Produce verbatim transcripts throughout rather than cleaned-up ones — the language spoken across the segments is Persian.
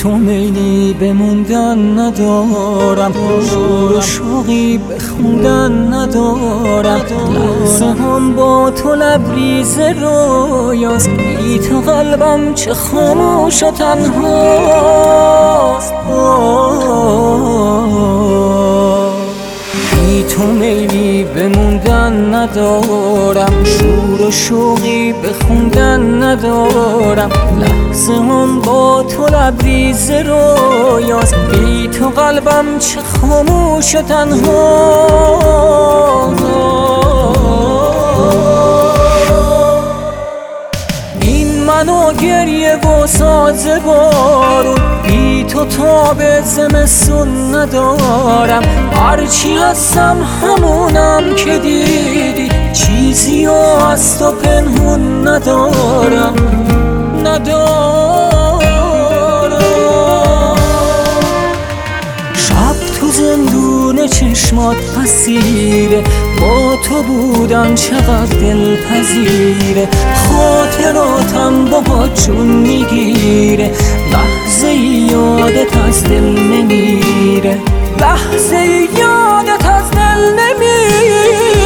تو میلی بموندن ندارم، شور و شوقی بخوندن ندارم، لحظه هم با تو لبریز رویاست، بی تو قلبم چه خاموش و تنهاست. بی تو میلی بموندن ندارم، شور و شوقی بخوندن ندارم، لحظه هم با تو لبریز رویاست، بی تو قلبم چه خاموش و تنهاست. این منو گریه و ساز بارون، بی تو تاب زمستون ندارم، هرچی هستم همونم که دیدی، چیزی از تو پنهون ندارم ندارم. شب تو زندون چشمات اسیره، با تو بودن چقدر دلپذیره، خاطراتم باهات جون میگیره، لحظه یادت از دل نمیره، لحظه یادت از دل نمیره.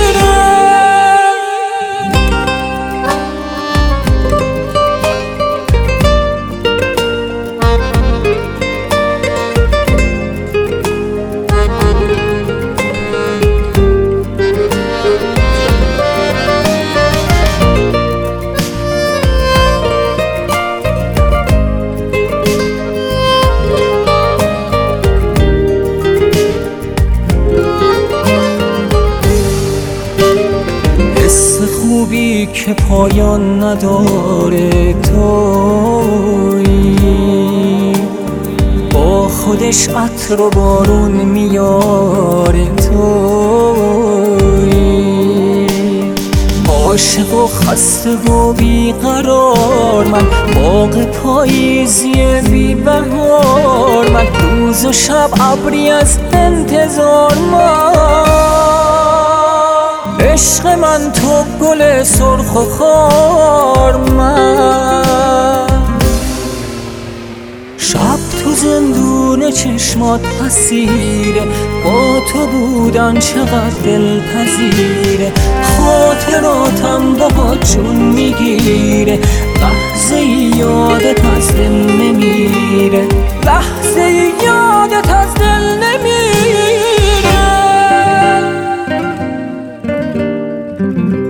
خوبی که پایان نداره تویی، با خودش عطر و بارون میاره تویی، عاشق و خسته و بیقرار من، باغ پاییزی بی بهار من، روز و شب ابری از انتظار من، عشق من تو گل سرخ و خار من. شب تو زندون چشمات اسیره، با تو بودن چقدر دلپذیره، خاطراتم باهات جون میگیره، لحظه یادت از دل نمیره، لحظه یادت از دل نمیره.